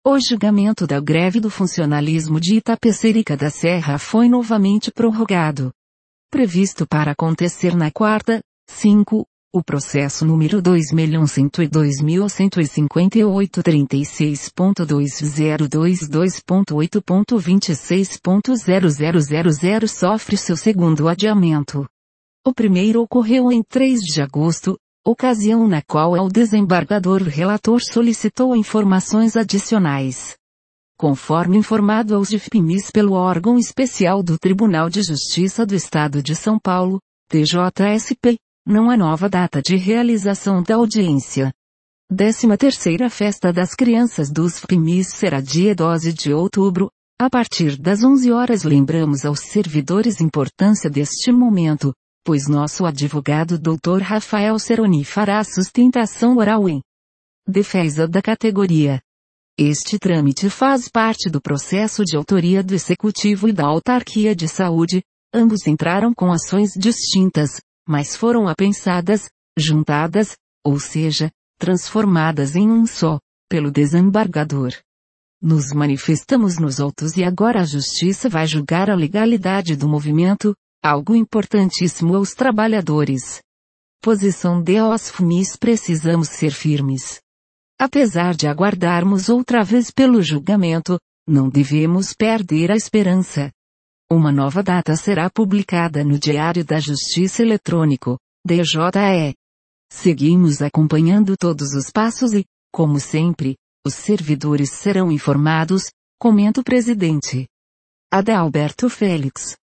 O julgamento da greve do funcionalismo de Itapecerica da Serra foi novamente prorrogado. Previsto para acontecer na quarta, 5, o processo número 2.102.2.022.8.26.0000 sofre seu segundo adiamento. O primeiro ocorreu em 3 de agosto, ocasião na qual o desembargador relator solicitou informações adicionais. Conforme informado aos DFPMIs pelo órgão especial do Tribunal de Justiça do Estado de São Paulo, TJSP, não há nova data de realização da audiência. 13ª Festa das Crianças dos FPMIs será dia 12 de outubro, a partir das 11 horas. Lembramos aos servidores a importância deste momento, pois nosso advogado Dr. Rafael Ceroni fará sustentação oral em defesa da categoria. Este trâmite faz parte do processo de autoria do Executivo e da Autarquia de Saúde. Ambos entraram com ações distintas, mas foram apensadas, juntadas, ou seja, transformadas em um só, pelo desembargador. Nos manifestamos nos autos e agora a Justiça vai julgar a legalidade do movimento, algo importantíssimo aos trabalhadores. Posição de os FMIs: precisamos ser firmes. Apesar de aguardarmos outra vez pelo julgamento, não devemos perder a esperança. Uma nova data será publicada no Diário da Justiça Eletrônico, DJE. Seguimos acompanhando todos os passos e, como sempre, os servidores serão informados, comenta o presidente Adalberto Félix.